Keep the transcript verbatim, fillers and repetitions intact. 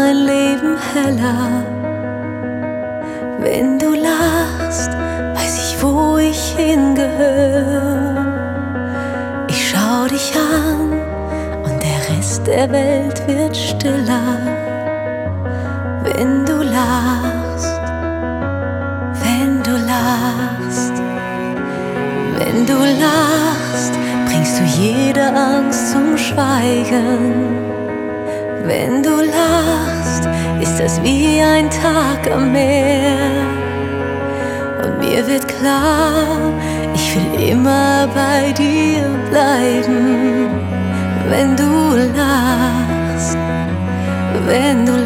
mein Leben heller. Wenn du lachst, weiß ich, wo ich hingehöre. Ich schau dich an und der Rest der Welt wird stiller. Wenn du lachst, wenn du lachst, wenn du lachst, bringst du jede Angst zum Schweigen. Wenn du lachst, ist das wie ein Tag am Meer. Und mir wird klar, ich will immer bei dir bleiben. Wenn du lachst, wenn du